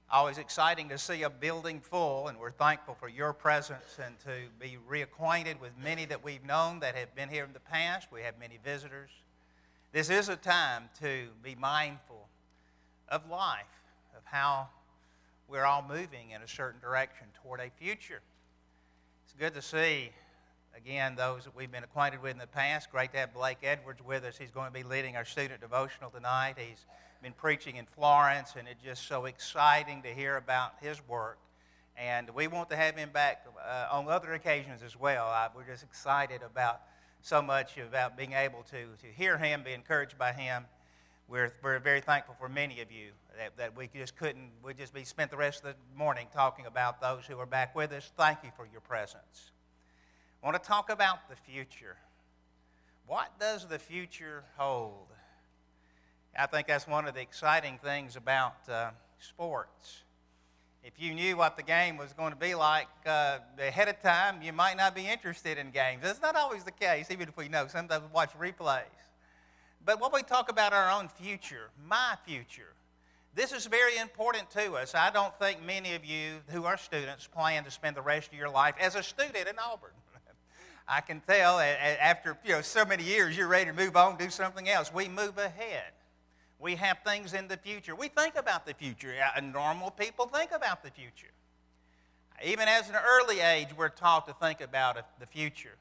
Always exciting to see a building full, and we're thankful for your presence and to be reacquainted with many that we've known that have been here in the past. We have many visitors. This is a time to be mindful of life, of how we're all moving in a certain direction toward a future. It's good to see, again, those that we've been acquainted with in the past. Great to have Blake Edwards with us. He's going to be leading our student devotional tonight. He's been preaching in Florence, and it's just so exciting to hear about his work. And we want to have him back on other occasions as well. We're just excited about so much about being able to hear him, be encouraged by him. We're very thankful for many of you that we just spent the rest of the morning talking about those who are back with us. Thank you for your presence. I want to talk about the future. What does the future hold? I think that's one of the exciting things about sports. If you knew what the game was going to be like ahead of time, you might not be interested in games. That's not always the case, even if we know. Sometimes we watch replays. But when we talk about our own future, my future, this is very important to us. I don't think many of you who are students plan to spend the rest of your life as a student in Auburn. I can tell after so many years, you're ready to move on, do something else. We move ahead. We have things in the future. We think about the future. Normal people think about the future. Even as an early age, we're taught to think about the future.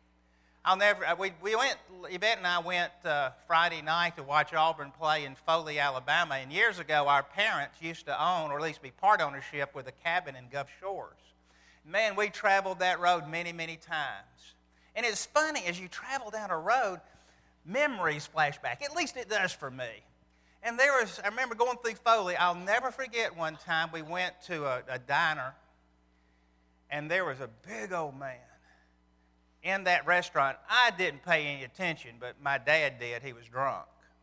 Yvette and I went Friday night to watch Auburn play in Foley, Alabama. And years ago, our parents used to own, or at least be part ownership, with a cabin in Gulf Shores. Man, we traveled that road many, many times. And it's funny, as you travel down a road, memories flash back. At least it does for me. And I remember going through Foley. I'll never forget one time we went to a diner, and there was a big old man in that restaurant. I didn't pay any attention, but my dad did. He was drunk.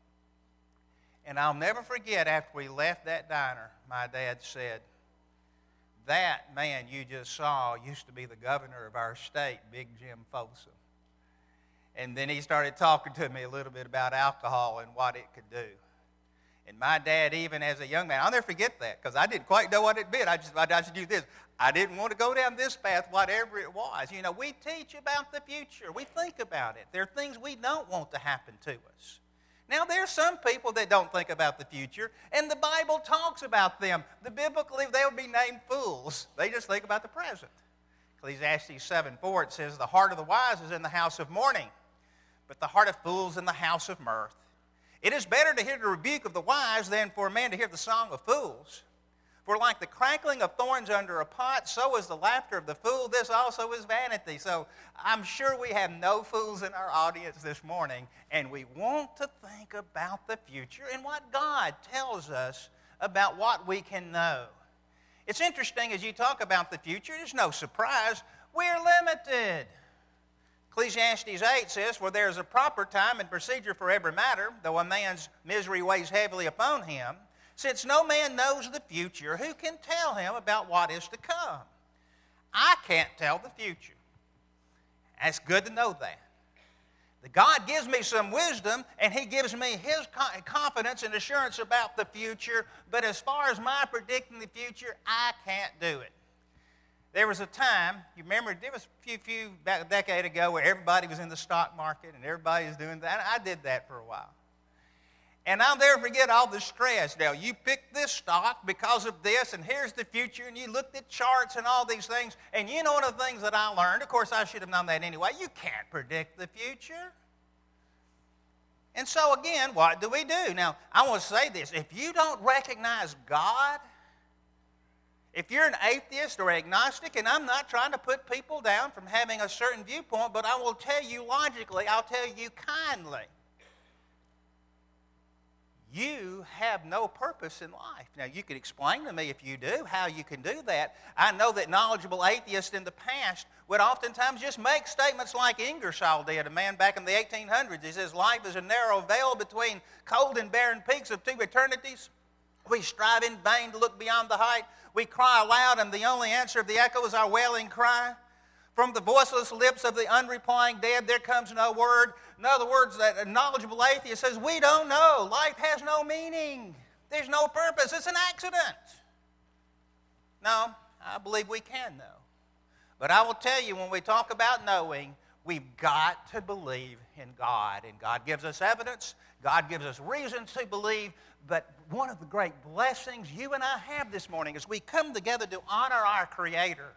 And I'll never forget, after we left that diner, my dad said, "That man you just saw used to be the governor of our state, Big Jim Folsom." And then he started talking to me a little bit about alcohol and what it could do. And my dad, even as a young man, I'll never forget that, because I didn't quite know what it meant. I just do this. I didn't want to go down this path, whatever it was. We teach about the future. We think about it. There are things we don't want to happen to us. Now, there are some people that don't think about the future, and the Bible talks about them. Biblically, they would be named fools. They just think about the present. Ecclesiastes 7:4, it says, "The heart of the wise is in the house of mourning, but the heart of fools in the house of mirth. It is better to hear the rebuke of the wise than for a man to hear the song of fools. For like the crackling of thorns under a pot, so is the laughter of the fool. This also is vanity." So I'm sure we have no fools in our audience this morning, and we want to think about the future and what God tells us about what we can know. It's interesting, as you talk about the future, there's no surprise. We're limited. Ecclesiastes 8 says, "For there is a proper time and procedure for every matter, though a man's misery weighs heavily upon him. Since no man knows the future, who can tell him about what is to come?" I can't tell the future. It's good to know that. God gives me some wisdom, and He gives me His confidence and assurance about the future, but as far as my predicting the future, I can't do it. There was a time, you remember, there was about a decade ago where everybody was in the stock market and everybody was doing that. I did that for a while. And I'll never forget all the stress. Now, you picked this stock because of this, and here's the future, and you looked at charts and all these things. And you know one of the things that I learned, of course I should have known that anyway, you can't predict the future. And so again, what do we do? Now, I want to say this. If you don't recognize God, if you're an atheist or agnostic, and I'm not trying to put people down from having a certain viewpoint, but I will tell you logically, I'll tell you kindly, you have no purpose in life. Now, you could explain to me if you do how you can do that. I know that knowledgeable atheists in the past would oftentimes just make statements like Ingersoll did, a man back in the 1800s. He says, "Life is a narrow veil between cold and barren peaks of two eternities. We strive in vain to look beyond the height. We cry aloud, and the only answer of the echo is our wailing cry. From the voiceless lips of the unreplying dead, there comes no word." In other words, that a knowledgeable atheist says, we don't know. Life has no meaning. There's no purpose. It's an accident. No, I believe we can know. But I will tell you, when we talk about knowing, we've got to believe in God. And God gives us evidence. God gives us reasons to believe. But one of the great blessings you and I have this morning is we come together to honor our Creator.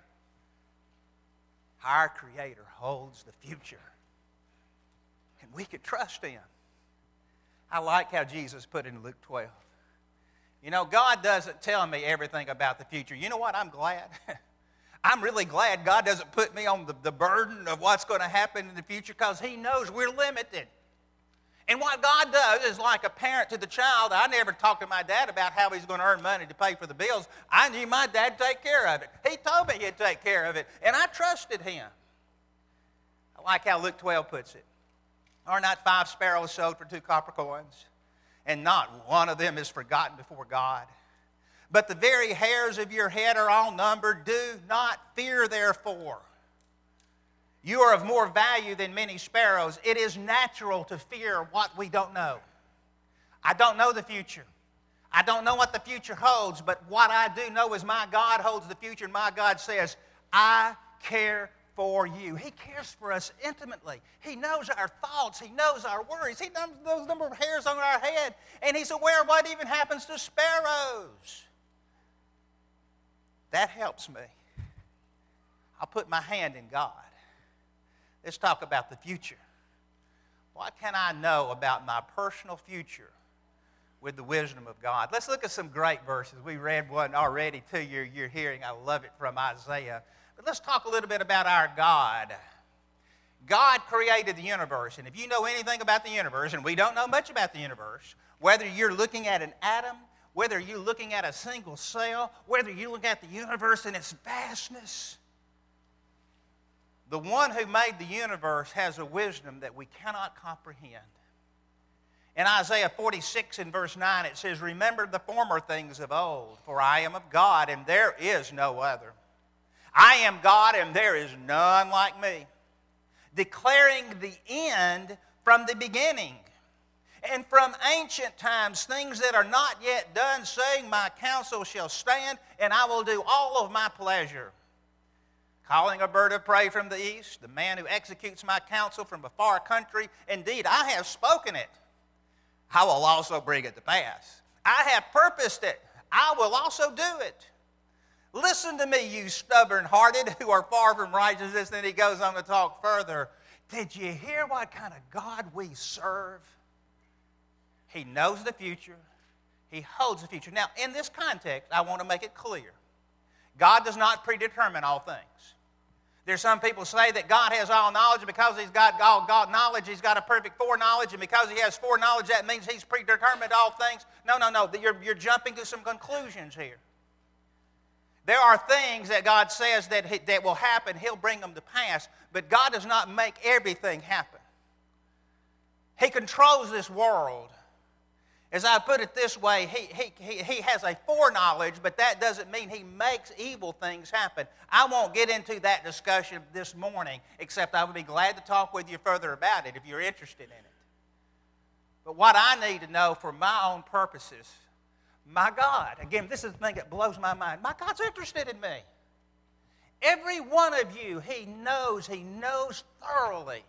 Our Creator holds the future. And we can trust Him. I like how Jesus put it in Luke 12. You know, God doesn't tell me everything about the future. You know what? I'm glad. I'm really glad God doesn't put me on the burden of what's going to happen in the future, because He knows we're limited. And what God does is like a parent to the child. I never talked to my dad about how he's going to earn money to pay for the bills. I knew my dad would take care of it. He told me he'd take care of it, and I trusted Him. I like how Luke 12 puts it. Are not 5 sparrows sold for 2 copper coins? And not one of them is forgotten before God. But the very hairs of your head are all numbered. Do not fear, therefore. You are of more value than many sparrows. It is natural to fear what we don't know. I don't know the future. I don't know what the future holds, but what I do know is my God holds the future, and my God says, I care for you. He cares for us intimately. He knows our thoughts. He knows our worries. He knows the number of hairs on our head, and He's aware of what even happens to sparrows. That helps me. I'll put my hand in God. Let's talk about the future. What can I know about my personal future with the wisdom of God? Let's look at some great verses. We read one already to your hearing. I love it, from Isaiah. But let's talk a little bit about our God. God created the universe. And if you know anything about the universe, and we don't know much about the universe, whether you're looking at an atom, whether you're looking at a single cell, whether you look at the universe in its vastness, the one who made the universe has a wisdom that we cannot comprehend. In Isaiah 46 and verse 9, it says, remember the former things of old, for I am of God, and there is no other. I am God, and there is none like me, declaring the end from the beginning, and from ancient times things that are not yet done, saying, my counsel shall stand, and I will do all of my pleasure. Calling a bird of prey from the east, the man who executes my counsel from a far country. Indeed, I have spoken it. I will also bring it to pass. I have purposed it. I will also do it. Listen to me, you stubborn-hearted who are far from righteousness. Then he goes on to talk further. Did you hear what kind of God we serve? He knows the future. He holds the future. Now, in this context, I want to make it clear. God does not predetermine all things. There's some people say that God has all knowledge, because He's got all God knowledge, He's got a perfect foreknowledge, and because He has foreknowledge, that means He's predetermined all things. No. You're jumping to some conclusions here. There are things that God says that will happen. He'll bring them to pass. But God does not make everything happen. He controls this world. As I put it this way, he has a foreknowledge, but that doesn't mean He makes evil things happen. I won't get into that discussion this morning, except I would be glad to talk with you further about it if you're interested in it. But what I need to know for my own purposes, my God, again, this is the thing that blows my mind. My God's interested in me. Every one of you, He knows thoroughly.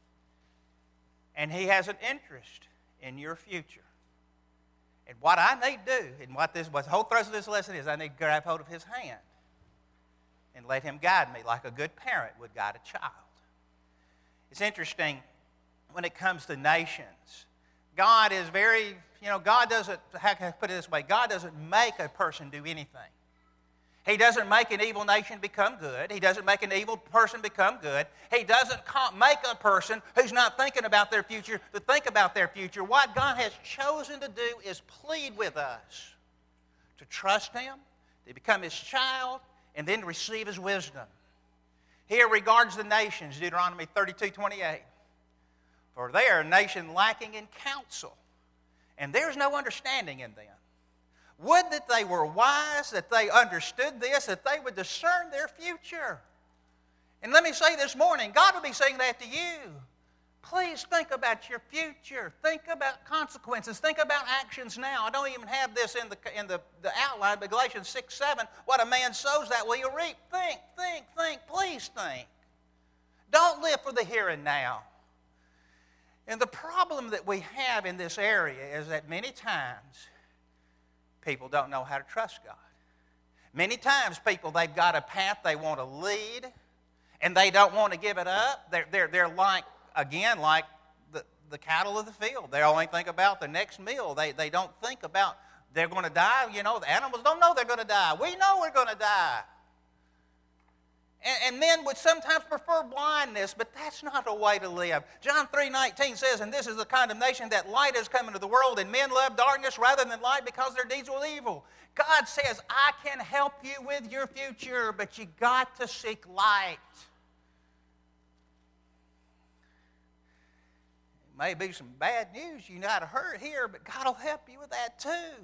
And He has an interest in your future. And what I need to do, and what the whole thrust of this lesson is, I need to grab hold of His hand and let Him guide me like a good parent would guide a child. It's interesting when it comes to nations. God is very, God doesn't, how can I put it this way? God doesn't make a person do anything. He doesn't make an evil nation become good. He doesn't make an evil person become good. He doesn't make a person who's not thinking about their future to think about their future. What God has chosen to do is plead with us to trust Him, to become His child, and then to receive His wisdom. Here regards the nations, Deuteronomy 32:28. For they are a nation lacking in counsel, and there's no understanding in them. Would that they were wise, that they understood this, that they would discern their future. And let me say this morning, God will be saying that to you. Please think about your future. Think about consequences. Think about actions now. I don't even have this in the outline, but Galatians 6:7, what a man sows, that will he reap. Think. Please think. Don't live for the here and now. And the problem that we have in this area is that many times people don't know how to trust God. Many times people, they've got a path they want to lead, and they don't want to give it up. They're like the cattle of the field. They only think about the next meal. They don't think about they're going to die. You know, the animals don't know they're going to die. We know we're going to die. And men would sometimes prefer blindness, but that's not a way to live. John 3:19 says, and this is the condemnation, that light has come into the world, and men love darkness rather than light because their deeds were evil. God says, I can help you with your future, but you got to seek light. It may be some bad news you got to hear, but God will help you with that too.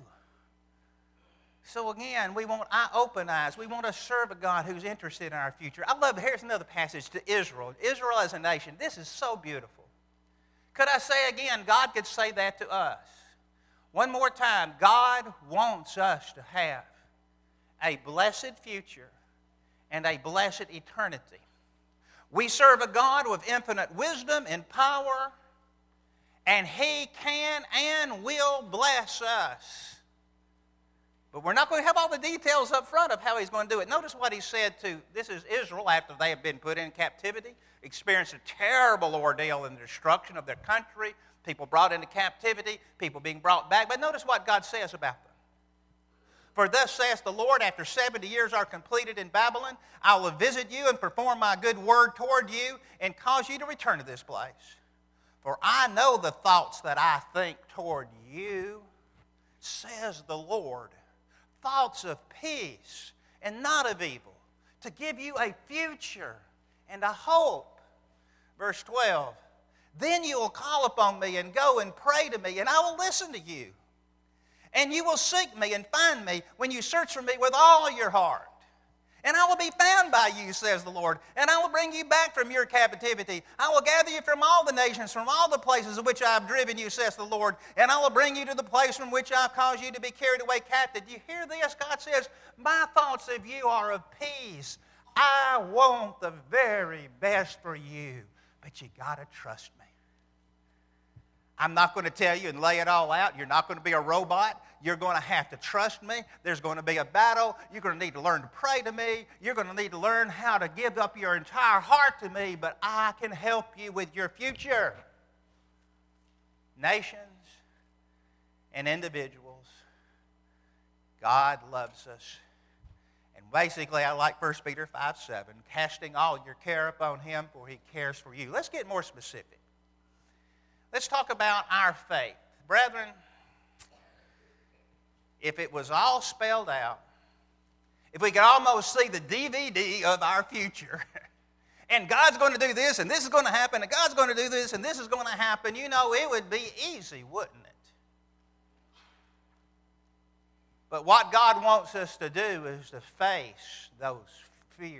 So again, we want open eyes. We want to serve a God who's interested in our future. Here's another passage to Israel. Israel as a nation. This is so beautiful. Could I say again, God could say that to us. One more time, God wants us to have a blessed future and a blessed eternity. We serve a God with infinite wisdom and power, and He can and will bless us. But we're not going to have all the details up front of how He's going to do it. Notice what He said this is Israel after they have been put in captivity, experienced a terrible ordeal in the destruction of their country, people brought into captivity, people being brought back. But notice what God says about them. For thus saith the Lord, after 70 years are completed in Babylon, I will visit you and perform my good word toward you and cause you to return to this place. For I know the thoughts that I think toward you, says the Lord. Thoughts of peace and not of evil, to give you a future and a hope. Verse 12, then you will call upon me and go and pray to me, and I will listen to you. And you will seek me and find me when you search for me with all your heart. And I will be found by you, says the Lord, and I will bring you back from your captivity. I will gather you from all the nations, from all the places of which I have driven you, says the Lord, and I will bring you to the place from which I have caused you to be carried away captive. Do you hear this? God says, my thoughts of you are of peace. I want the very best for you, but you got to trust me. I'm not going to tell you and lay it all out. You're not going to be a robot. You're going to have to trust me. There's going to be a battle. You're going to need to learn to pray to me. You're going to need to learn how to give up your entire heart to me, but I can help you with your future. Nations and individuals, God loves us. And basically, I like 1 Peter 5:7, casting all your care upon Him, for He cares for you. Let's get more specific. Let's talk about our faith. Brethren, if it was all spelled out, if we could almost see the DVD of our future, and God's going to do this, and this is going to happen, and God's going to do this, and this is going to happen, you know, it would be easy, wouldn't it? But what God wants us to do is to face those fears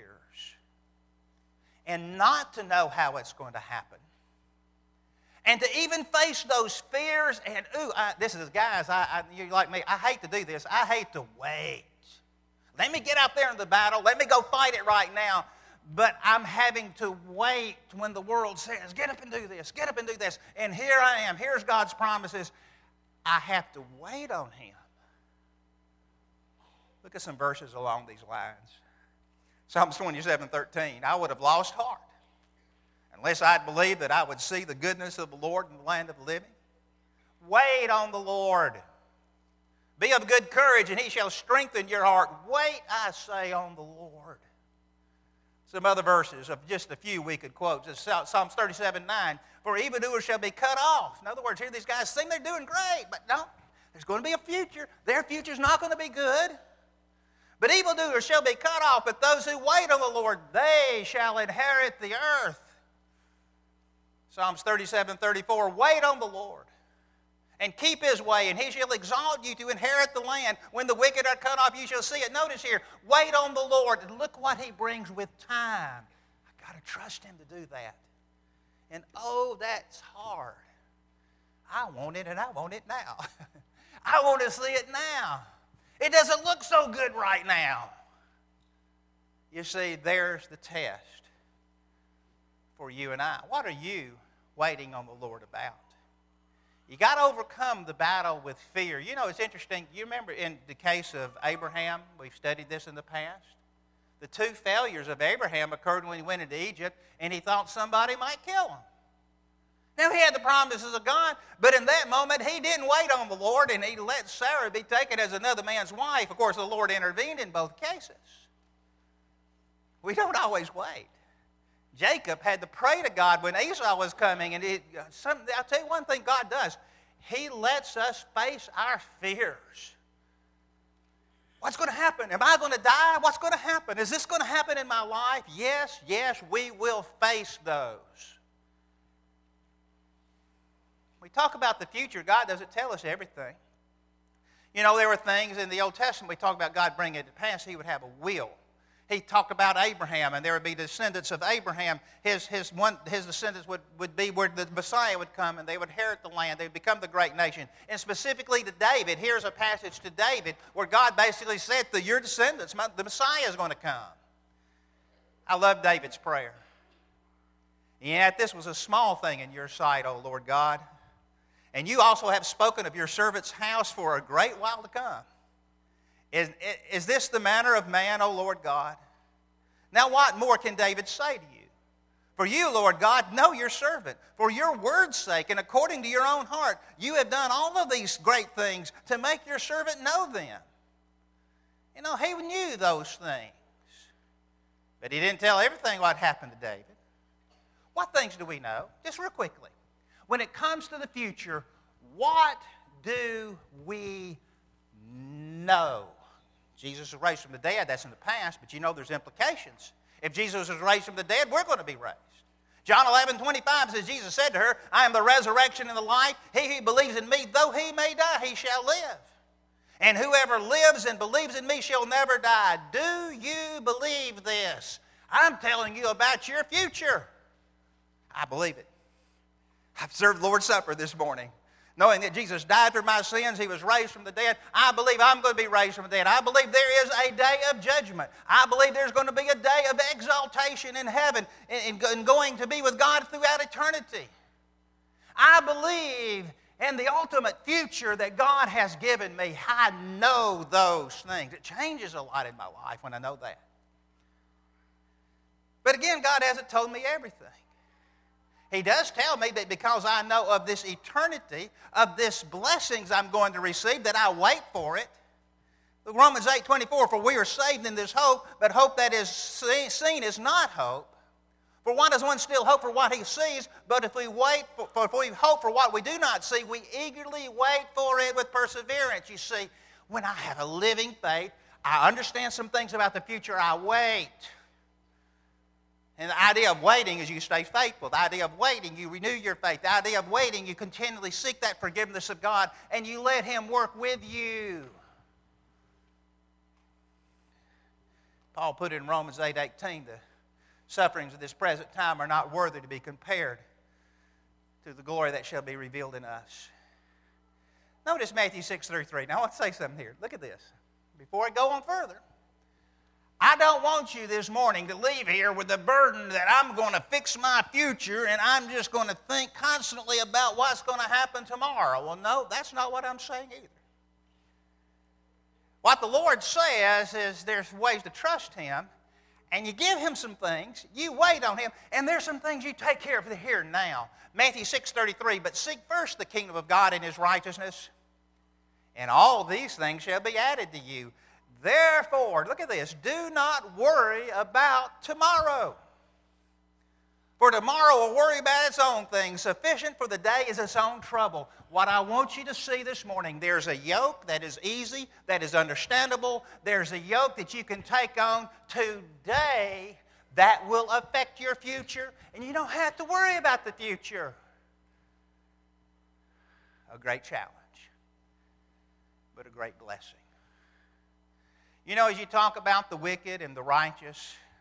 and not to know how it's going to happen. And to even face those fears, and you're like me, I hate to do this. I hate to wait. Let me get out there in the battle. Let me go fight it right now. But I'm having to wait when the world says, get up and do this, get up and do this. And here I am. Here's God's promises. I have to wait on Him. Look at some verses along these lines. Psalms 27:13, I would have lost heart unless I'd believed that I would see the goodness of the Lord in the land of the living. Wait on the Lord. Be of good courage, and He shall strengthen your heart. Wait, I say, on the Lord. Some other verses of just a few we could quote. Psalms 37:9, for evildoers shall be cut off. In other words, here these guys think they're doing great, but no, there's going to be a future. Their future's not going to be good. But evildoers shall be cut off, but those who wait on the Lord, they shall inherit the earth. Psalms 37:34, wait on the Lord and keep His way, and He shall exalt you to inherit the land. When the wicked are cut off, you shall see it. Notice here, wait on the Lord, and look what He brings with time. I've got to trust Him to do that. And oh, that's hard. I want it, and I want it now. I want to see it now. It doesn't look so good right now. You see, there's the test for you and I. What are you waiting on the Lord about? You got to overcome the battle with fear. You know, it's interesting. You remember in the case of Abraham, we've studied this in the past. The two failures of Abraham occurred when he went into Egypt and he thought somebody might kill him. Now, he had the promises of God, but in that moment, he didn't wait on the Lord, and he let Sarah be taken as another man's wife. Of course, the Lord intervened in both cases. We don't always wait. Jacob had to pray to God when Esau was coming, and I'll tell you one thing God does. He lets us face our fears. What's going to happen? Am I going to die? What's going to happen? Is this going to happen in my life? Yes, we will face those. We talk about the future. God doesn't tell us everything. You know, there were things in the Old Testament we talk about God bringing it to pass. He would have a will. He talked about Abraham, and there would be descendants of Abraham. His descendants would be where the Messiah would come, and they would inherit the land. They would become the great nation. And specifically to David, here's a passage to David where God basically said to your descendants, the Messiah is going to come. I love David's prayer. Yet this was a small thing in your sight, O Lord God. And you also have spoken of your servant's house for a great while to come. Is this the manner of man, O Lord God? Now what more can David say to you? For you, Lord God, know your servant. For your word's sake and according to your own heart, you have done all of these great things to make your servant know them. You know, he knew those things. But he didn't tell everything what happened to David. What things do we know? Just real quickly. When it comes to the future, what do we know? Jesus was raised from the dead. That's in the past, but you know there's implications. If Jesus was raised from the dead, we're going to be raised. John 11:25 says, Jesus said to her, I am the resurrection and the life. He who believes in me, though he may die, he shall live. And whoever lives and believes in me shall never die. Do you believe this? I'm telling you about your future. I believe it. I've served Lord's Supper this morning, knowing that Jesus died for my sins. He was raised from the dead. I believe I'm going to be raised from the dead. I believe there is a day of judgment. I believe there's going to be a day of exaltation in heaven and going to be with God throughout eternity. I believe in the ultimate future that God has given me. I know those things. It changes a lot in my life when I know that. But again, God hasn't told me everything. He does tell me that because I know of this eternity, of this blessings I'm going to receive, that I wait for it. Romans 8:24, for we are saved in this hope, but hope that is seen is not hope. For why does one still hope for what he sees? But if we hope for what we do not see, we eagerly wait for it with perseverance. You see, when I have a living faith, I understand some things about the future, I wait. And the idea of waiting is you stay faithful. The idea of waiting, you renew your faith. The idea of waiting, you continually seek that forgiveness of God and you let Him work with you. Paul put it in Romans 8:18, the sufferings of this present time are not worthy to be compared to the glory that shall be revealed in us. Notice Matthew 6:33. Now I want to say something here. Look at this. Before I go on further, I don't want you this morning to leave here with the burden that I'm going to fix my future and I'm just going to think constantly about what's going to happen tomorrow. Well, no, that's not what I'm saying either. What the Lord says is there's ways to trust Him, and you give Him some things, you wait on Him, and there's some things you take care of the here and now. Matthew 6:33, but seek first the kingdom of God and His righteousness, and all these things shall be added to you. Therefore, look at this, do not worry about tomorrow. For tomorrow will worry about its own things. Sufficient for the day is its own trouble. What I want you to see this morning, there's a yoke that is easy, that is understandable. There's a yoke that you can take on today that will affect your future, and you don't have to worry about the future. A great challenge, but a great blessing. You know, as you talk about the wicked and the righteous,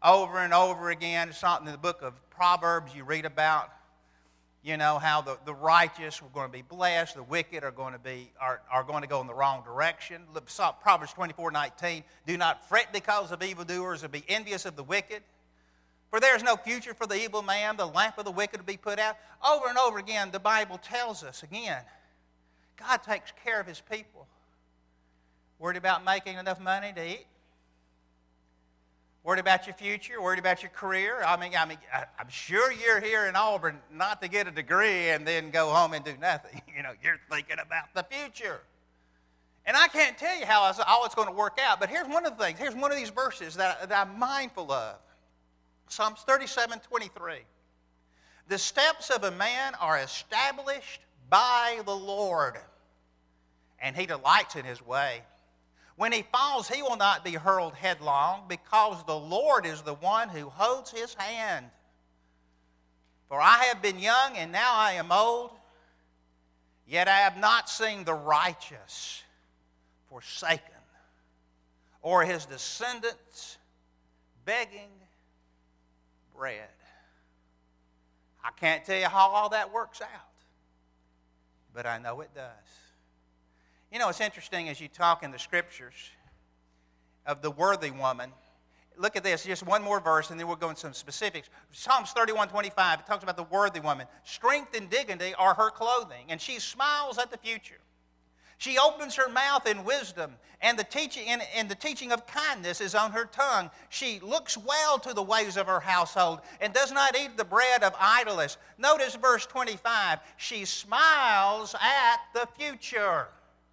over and over again. It's something in the book of Proverbs you read about, how the righteous are going to be blessed, the wicked are going to go in the wrong direction. Proverbs 24:19, do not fret because of evildoers, or be envious of the wicked. For there is no future for the evil man, the lamp of the wicked will be put out. Over and over again, the Bible tells us, again, God takes care of His people. Worried about making enough money to eat? Worried about your future? Worried about your career? I'm sure you're here in Auburn not to get a degree and then go home and do nothing. You're thinking about the future. And I can't tell you how it's going to work out, but here's one of the things. Here's one of these verses that I'm mindful of. Psalms 37:23. The steps of a man are established by the Lord, and He delights in His way. When he falls, he will not be hurled headlong, because the Lord is the one who holds his hand. For I have been young, and now I am old, yet I have not seen the righteous forsaken, or his descendants begging bread. I can't tell you how all that works out, but I know it does. It's interesting as you talk in the Scriptures of the worthy woman. Look at this, just one more verse, and then we'll go into some specifics. Psalms 31:25, it talks about the worthy woman. Strength and dignity are her clothing, and she smiles at the future. She opens her mouth in wisdom, and the teaching of kindness is on her tongue. She looks well to the ways of her household, and does not eat the bread of idleness. Notice verse 25. She smiles at the future.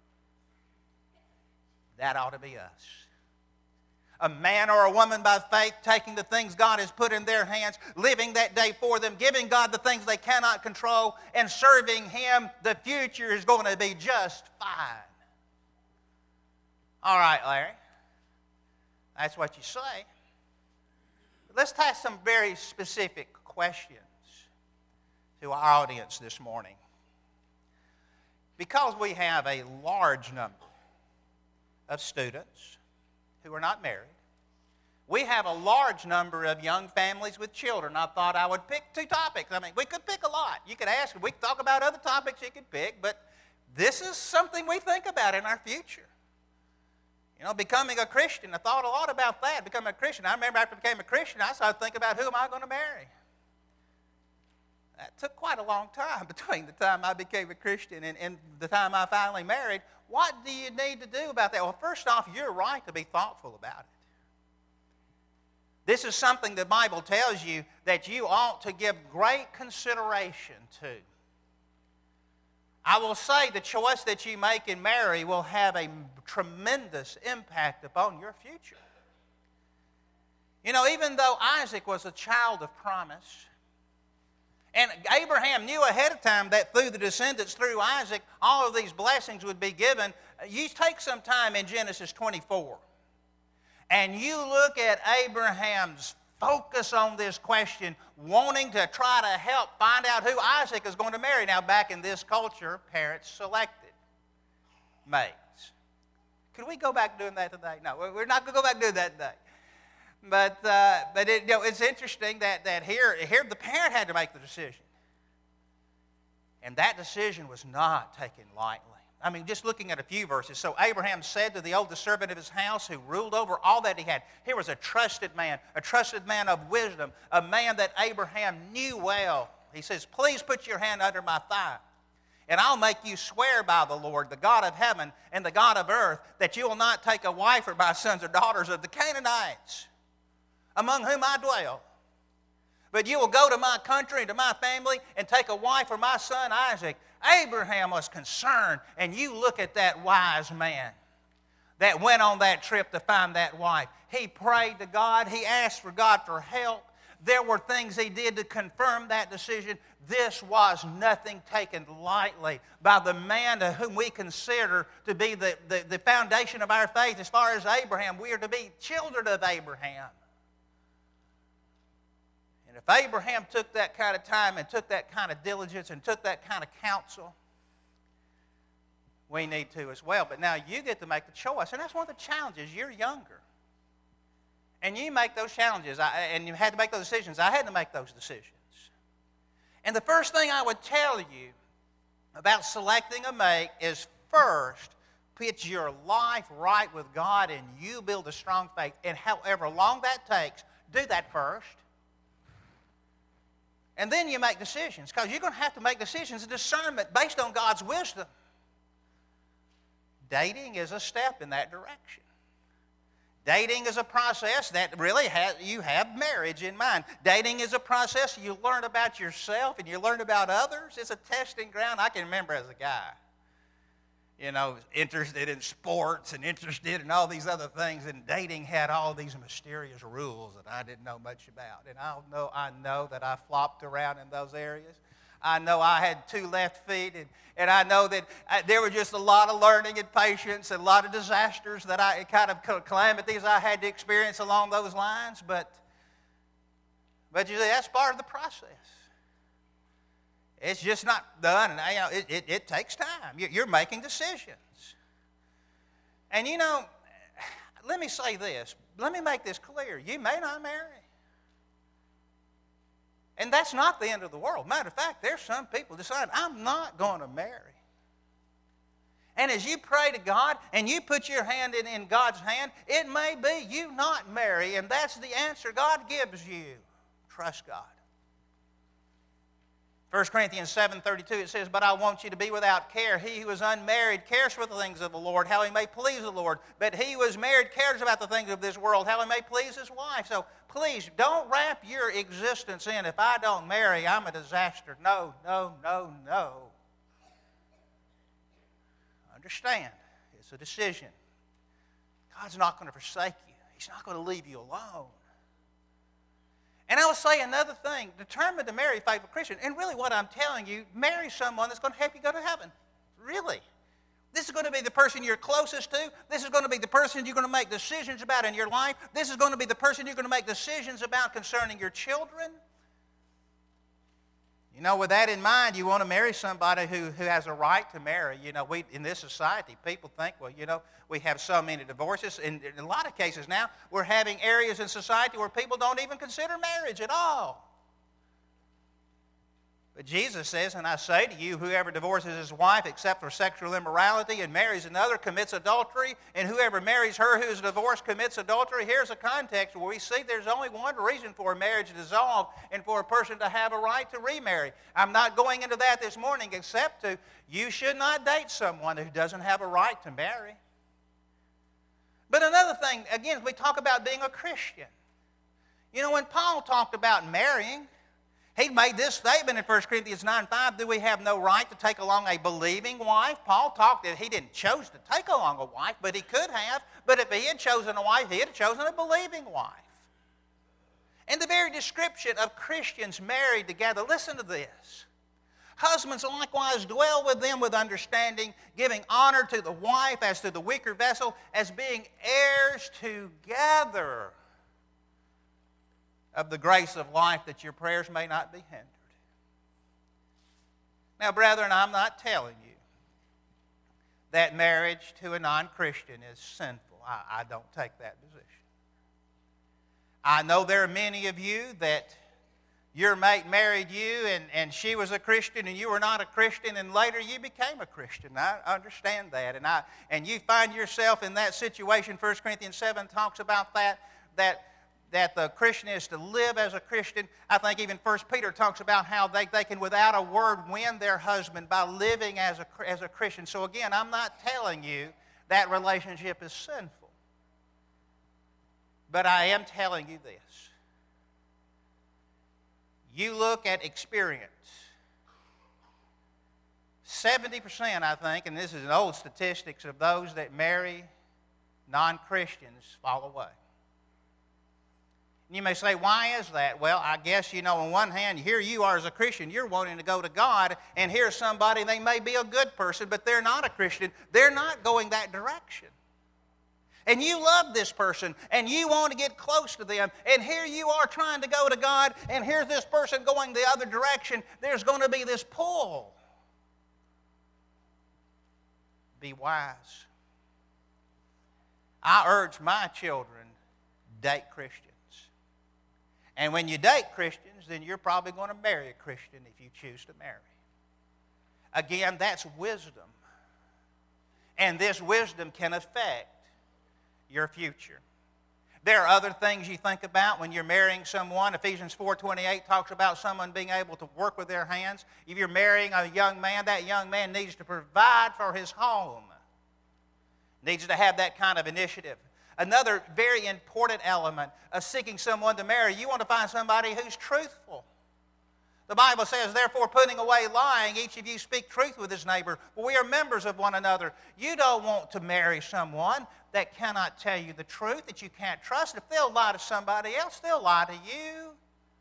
That ought to be us. A man or a woman by faith taking the things God has put in their hands, living that day for them, giving God the things they cannot control, and serving Him. The future is going to be just fine. All right, Larry. That's what you say. Let's ask some very specific questions to our audience this morning. Because we have a large number of students who are not married, we have a large number of young families with children. I thought I would pick two topics. We could pick a lot. You could ask, we could talk about other topics you could pick, but this is something we think about in our future. Becoming a Christian, I thought a lot about that, becoming a Christian. I remember after I became a Christian, I started thinking about who am I going to marry. That took quite a long time between the time I became a Christian and the time I finally married. What do you need to do about that? Well, first off, you're right to be thoughtful about it. This is something the Bible tells you that you ought to give great consideration to. I will say the choice that you make and marry will have a tremendous impact upon your future. Even though Isaac was a child of promise, and Abraham knew ahead of time that through the descendants, through Isaac, all of these blessings would be given. You take some time in Genesis 24, and you look at Abraham's focus on this question, wanting to try to help find out who Isaac is going to marry. Now, back in this culture, parents selected mates. Could we go back to doing that today? No, we're not going to go back to doing that today. But it's interesting that here the parent had to make the decision. And that decision was not taken lightly. Just looking at a few verses. So Abraham said to the oldest servant of his house, who ruled over all that he had. Here was a trusted man of wisdom, a man that Abraham knew well. He says, please put your hand under my thigh, and I'll make you swear by the Lord, the God of heaven and the God of earth, that you will not take a wife for my sons or daughters of the Canaanites, among whom I dwell. But you will go to my country and to my family and take a wife for my son Isaac. Abraham was concerned, and you look at that wise man that went on that trip to find that wife. He prayed to God. He asked for God for help. There were things he did to confirm that decision. This was nothing taken lightly by the man to whom we consider to be the foundation of our faith. As far as Abraham, we are to be children of Abraham. And if Abraham took that kind of time and took that kind of diligence and took that kind of counsel, we need to as well. But now you get to make the choice. And that's one of the challenges. You're younger. And you make those challenges, and you had to make those decisions. I had to make those decisions. And the first thing I would tell you about selecting a mate is first, put your life right with God and you build a strong faith. And however long that takes, do that first. And then you make decisions, because you're going to have to make decisions of discernment based on God's wisdom. Dating is a step in that direction. Dating is a process that really you have marriage in mind. Dating is a process you learn about yourself and you learn about others. It's a testing ground. I can remember as a guy, interested in sports and interested in all these other things, and dating had all these mysterious rules that I didn't know much about. And I know that I flopped around in those areas. I know I had 2 left feet, and I know that there were just a lot of learning and patience and a lot of disasters calamities I had to experience along those lines. But you see, that's part of the process. It's just not done, and it takes time. You're making decisions. And let me say this. Let me make this clear. You may not marry. And that's not the end of the world. Matter of fact, there's some people decide, I'm not going to marry. And as you pray to God and you put your hand in God's hand, it may be you not marry, and that's the answer God gives you. Trust God. 1 Corinthians 7:32, it says, "But I want you to be without care. He who is unmarried cares for the things of the Lord, how he may please the Lord. But he who is married cares about the things of this world, how he may please his wife." So please, don't wrap your existence in, if I don't marry, I'm a disaster. No. Understand, it's a decision. God's not going to forsake you. He's not going to leave you alone. And I will say another thing, determined to marry a faithful Christian. And really what I'm telling you, marry someone that's going to help you go to heaven. Really. This is going to be the person you're closest to. This is going to be the person you're going to make decisions about in your life. This is going to be the person you're going to make decisions about concerning your children. With that in mind, you want to marry somebody who has a right to marry. In this society, people think, we have so many divorces. In a lot of cases now, we're having areas in society where people don't even consider marriage at all. But Jesus says, "And I say to you, whoever divorces his wife except for sexual immorality and marries another commits adultery, and whoever marries her who is divorced commits adultery." Here's a context where we see there's only one reason for a marriage to dissolve and for a person to have a right to remarry. I'm not going into that this morning except you should not date someone who doesn't have a right to marry. But another thing, again, we talk about being a Christian. When Paul talked about marrying, he made this statement in 1 Corinthians 9:5, "Do we have no right to take along a believing wife?" Paul talked that he didn't choose to take along a wife, but he could have. But if he had chosen a wife, he had chosen a believing wife. And the very description of Christians married together, listen to this. "Husbands likewise dwell with them with understanding, giving honor to the wife as to the weaker vessel, as being heirs together of the grace of life, that your prayers may not be hindered." Now, brethren, I'm not telling you that marriage to a non-Christian is sinful. I don't take that position. I know there are many of you that your mate married you and she was a Christian and you were not a Christian, and later you became a Christian. I understand that. And you find yourself in that situation. 1 Corinthians 7 talks about that the Christian is to live as a Christian. I think even 1 Peter talks about how they can without a word win their husband by living as a Christian. So again, I'm not telling you that relationship is sinful. But I am telling you this. You look at experience. 70%, I think, and this is an old statistics, of those that marry non-Christians fall away. You may say, why is that? Well, I guess, on one hand, here you are as a Christian, you're wanting to go to God, and here's somebody, they may be a good person, but they're not a Christian. They're not going that direction. And you love this person, and you want to get close to them, and here you are trying to go to God, and here's this person going the other direction. There's going to be this pull. Be wise. I urge my children, date Christians. And when you date Christians, then you're probably going to marry a Christian if you choose to marry. Again, that's wisdom. And this wisdom can affect your future. There are other things you think about when you're marrying someone. Ephesians 4:28 talks about someone being able to work with their hands. If you're marrying a young man, that young man needs to provide for his home. Needs to have that kind of initiative. Another very important element of seeking someone to marry, you want to find somebody who's truthful. The Bible says, therefore, putting away lying, each of you speak truth with his neighbor, for we are members of one another. You don't want to marry someone that cannot tell you the truth, that you can't trust. If they'll lie to somebody else, they'll lie to you.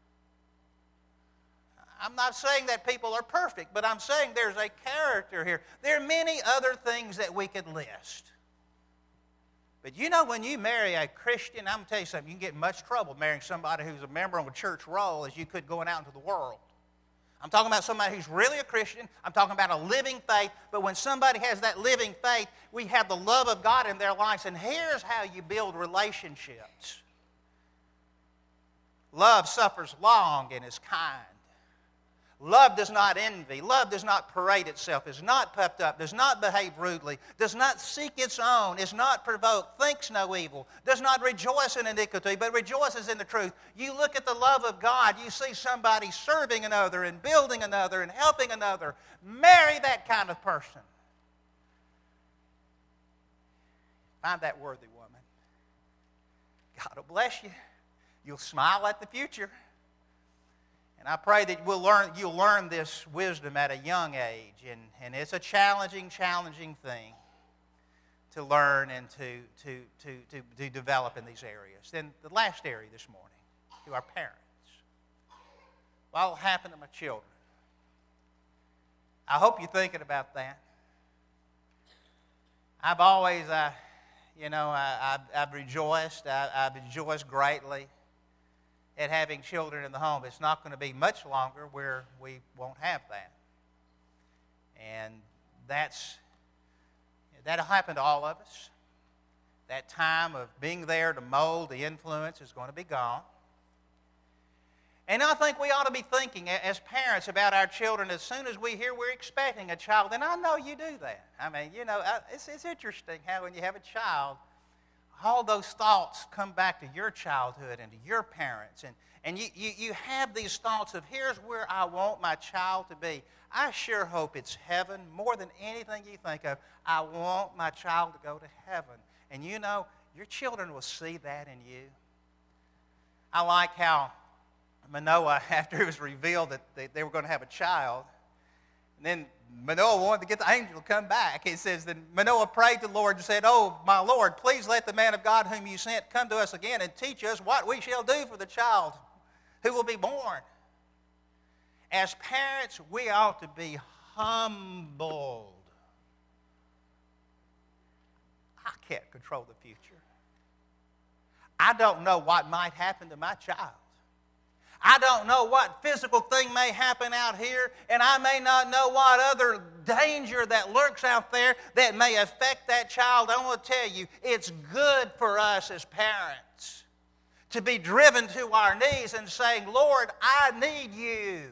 I'm not saying that people are perfect, but I'm saying there's a character here. There are many other things that we could list. But you know, when you marry a Christian, I'm going to tell you something, you can get in much trouble marrying somebody who's a member of a church roll as you could going out into the world. I'm talking about somebody who's really a Christian. I'm talking about a living faith. But when somebody has that living faith, we have the love of God in their lives. And here's how you build relationships. Love suffers long and is kind. Love does not envy. Love does not parade itself, is not puffed up, does not behave rudely, does not seek its own, is not provoked, thinks no evil, does not rejoice in iniquity, but rejoices in the truth. You look at the love of God, you see somebody serving another and building another and helping another. Marry that kind of person. Find that worthy woman. God will bless you. You'll smile at the future. And I pray that you'll learn this wisdom at a young age. And it's a challenging thing to learn and to develop in these areas. Then the last area this morning, to our parents. What will happen to my children? I hope you're thinking about that. I've always, I've rejoiced. I've rejoiced greatly at having children in the home. It's not going to be much longer where we won't have that. And that'll happen to all of us. That time of being there to mold the influence is going to be gone. And I think we ought to be thinking as parents about our children as soon as we hear we're expecting a child. And I know you do that. I mean, it's interesting how when you have a child, all those thoughts come back to your childhood and to your parents. And you have these thoughts of, here's where I want my child to be. I sure hope it's heaven more than anything you think of. I want my child to go to heaven. And you know, your children will see that in you. I like how Manoah, after it was revealed that they were going to have a child, and then Manoah wanted to get the angel to come back. It says that Manoah prayed to the Lord and said, "Oh, my Lord, please let the man of God whom you sent come to us again and teach us what we shall do for the child who will be born." As parents, we ought to be humbled. I can't control the future. I don't know what might happen to my child. I don't know what physical thing may happen out here, and I may not know what other danger that lurks out there that may affect that child. I want to tell you, it's good for us as parents to be driven to our knees and saying, "Lord, I need you.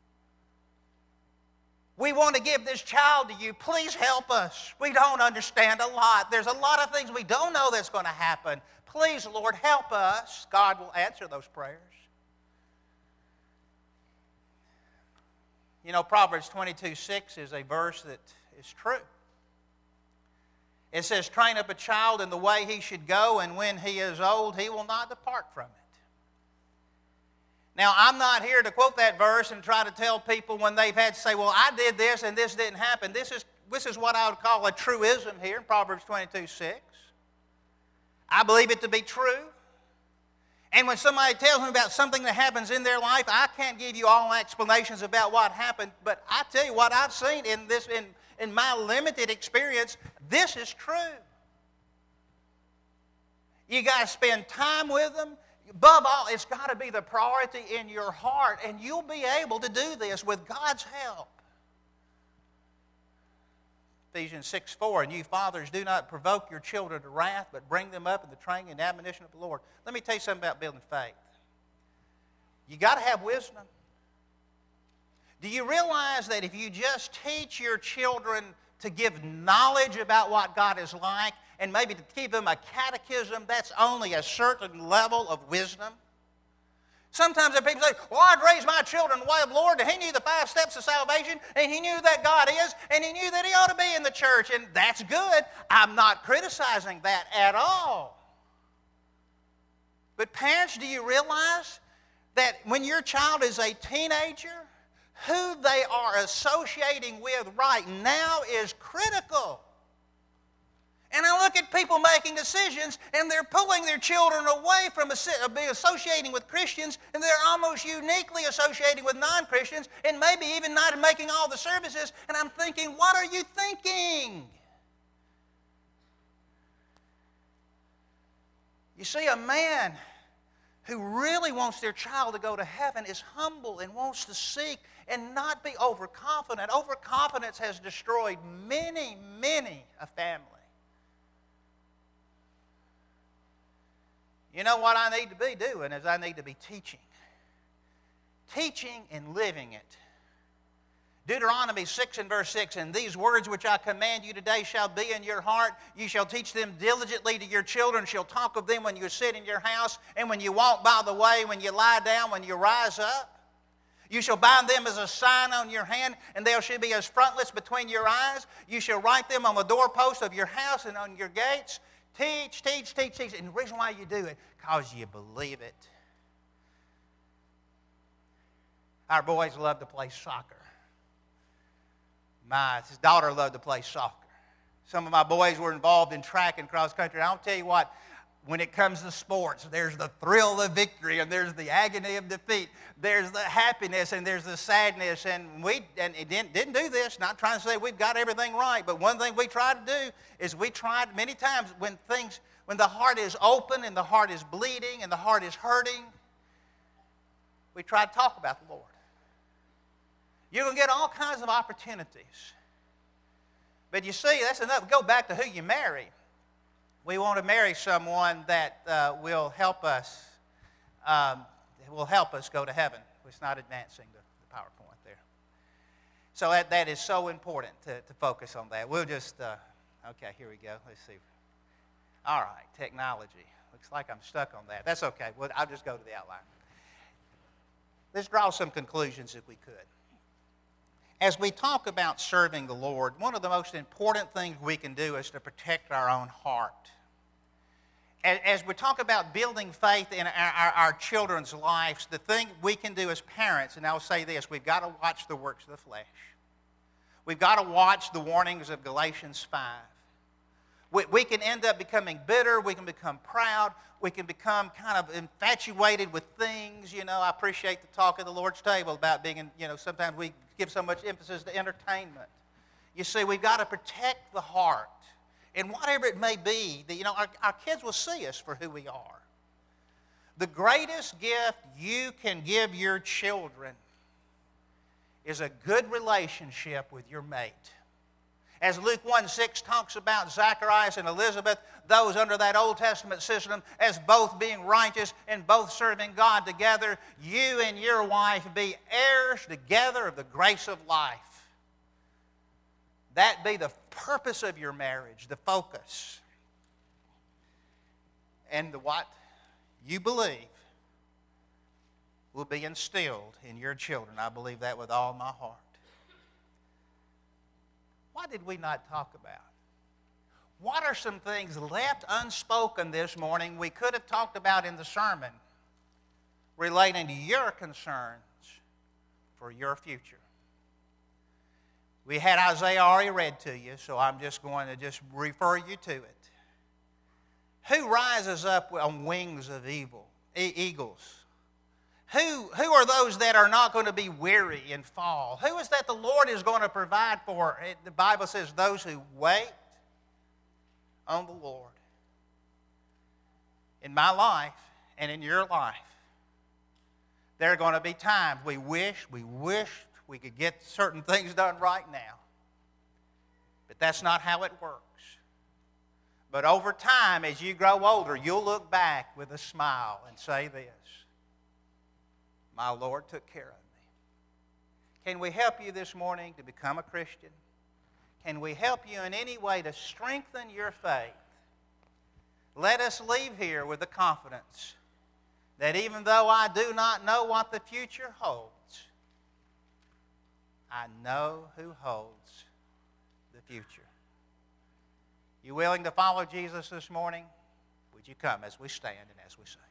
We want to give this child to you. Please help us. We don't understand a lot. There's a lot of things we don't know that's going to happen. Please, Lord, help us." God will answer those prayers. You know, Proverbs 22:6 is a verse that is true. It says, "Train up a child in the way he should go, and when he is old, he will not depart from it." Now, I'm not here to quote that verse and try to tell people when they've had to say, "Well, I did this and this didn't happen." This is what I would call a truism here in Proverbs 22:6. I believe it to be true. And when somebody tells me about something that happens in their life, I can't give you all explanations about what happened, but I tell you what I've seen in my limited experience, this is true. You got to spend time with them. Above all, it's got to be the priority in your heart, and you'll be able to do this with God's help. Ephesians 6:4, and you fathers, do not provoke your children to wrath, but bring them up in the training and admonition of the Lord. Let me tell you something about building faith. You got to have wisdom. Do you realize that if you just teach your children to give knowledge about what God is like, and maybe to keep them a catechism, that's only a certain level of wisdom? Sometimes people say, well, I'd raise my children in the way of the Lord, and he knew the 5 steps of salvation, and he knew that God is, and he knew that he ought to be in the church, and that's good. I'm not criticizing that at all. But parents, do you realize that when your child is a teenager, who they are associating with right now is critical? And I look at people making decisions, and they're pulling their children away from being associating with Christians, and they're almost uniquely associating with non-Christians, and maybe even not making all the services. And I'm thinking, what are you thinking? You see, a man who really wants their child to go to heaven is humble and wants to seek and not be overconfident. Overconfidence has destroyed many, many a family. You know what I need to be doing is I need to be teaching. Teaching and living it. Deuteronomy 6 and verse 6, and these words which I command you today shall be in your heart. You shall teach them diligently to your children, shall talk of them when you sit in your house, and when you walk by the way, when you lie down, when you rise up. You shall bind them as a sign on your hand, and they shall be as frontlets between your eyes. You shall write them on the doorposts of your house and on your gates. Teach, teach, teach, teach. And the reason why you do it, because you believe it. Our boys love to play soccer. His daughter loved to play soccer. Some of my boys were involved in track and cross country. I'll tell you what, when it comes to sports, there's the thrill of victory, and there's the agony of defeat. There's the happiness, and there's the sadness. And we didn't do this, not trying to say we've got everything right, but one thing we try to do is we tried many times when the heart is open and the heart is bleeding and the heart is hurting, we try to talk about the Lord. You're going to get all kinds of opportunities. But you see, that's enough. Go back to who you marry. We want to marry someone that will help us go to heaven. It's not advancing the PowerPoint there. So that is so important to focus on that. We'll just, okay, here we go. Let's see. All right, technology. Looks like I'm stuck on that. That's okay. Well, I'll just go to the outline. Let's draw some conclusions if we could. As we talk about serving the Lord, one of the most important things we can do is to protect our own heart. As we talk about building faith in our children's lives, the thing we can do as parents, and I'll say this, we've got to watch the works of the flesh. We've got to watch the warnings of Galatians 5. We can end up becoming bitter. We can become proud. We can become kind of infatuated with things. You know, I appreciate the talk at the Lord's table about being, sometimes we give so much emphasis to entertainment. You see, we've got to protect the heart. And whatever it may be, our kids will see us for who we are. The greatest gift you can give your children is a good relationship with your mate. As Luke 1:6 talks about Zacharias and Elizabeth, those under that Old Testament system, as both being righteous and both serving God together, you and your wife be heirs together of the grace of life. That be the purpose of your marriage, the focus. And what you believe will be instilled in your children. I believe that with all my heart. What did we not talk about? What are some things left unspoken this morning we could have talked about in the sermon relating to your concerns for your future? We had Isaiah already read to you, so I'm just going to refer you to it. Who rises up on wings of eagles? Who are those that are not going to be weary and fall? Who is that the Lord is going to provide for? The Bible says those who wait on the Lord. In my life and in your life, there are going to be times we wish we could get certain things done right now. But But that's not how it works. But over time, as you grow older, you'll look back with a smile and say this: my Lord took care of me. Can we help you this morning to become a Christian? Can we help you in any way to strengthen your faith? Let us leave here with the confidence that even though I do not know what the future holds, I know who holds the future. You willing to follow Jesus this morning? Would you come as we stand and as we sing?